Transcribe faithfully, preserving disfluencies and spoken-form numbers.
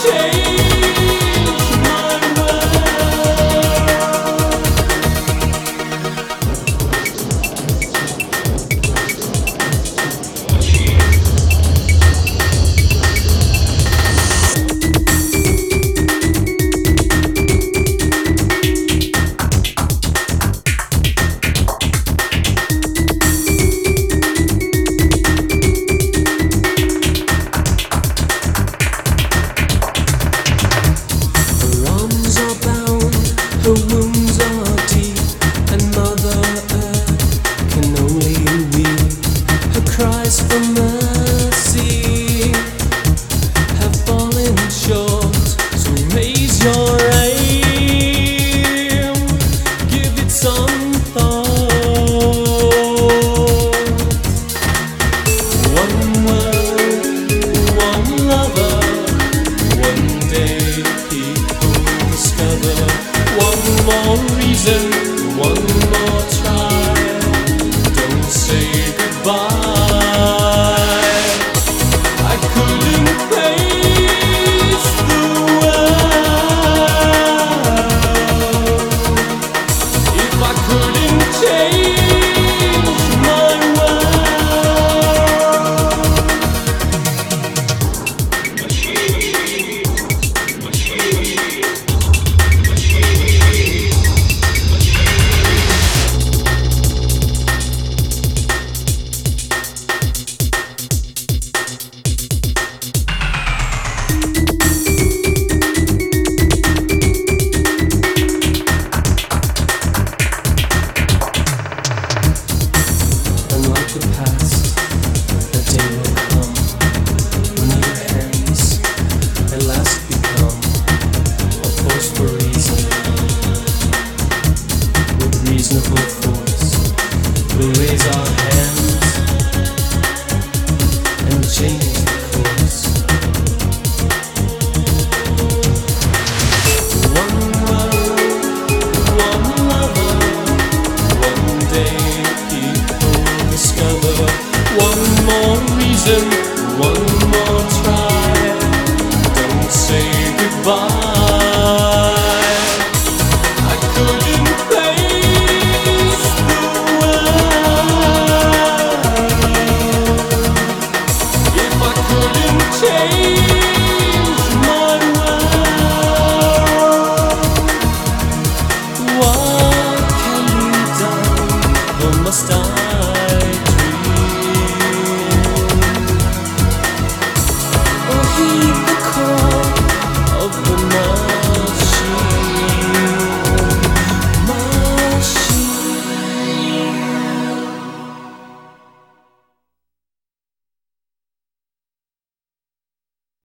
Her wounds are deep, and Mother Earth can only weep. Her cries for mercy have fallen short, so raise your aim, give it some thought. One world, one lover, one day people discover. One more reason, one more try. Don't say goodbye. I couldn't face the world if I couldn't change my the past, the day will come when your hands at last become a force for reason. With reasonable force, we'll raise our hands and change the course. One world, one lover, one day people discover. One more reason, one more try. Don't say goodbye. I couldn't face the world if I couldn't change my world. What can be done? Or must I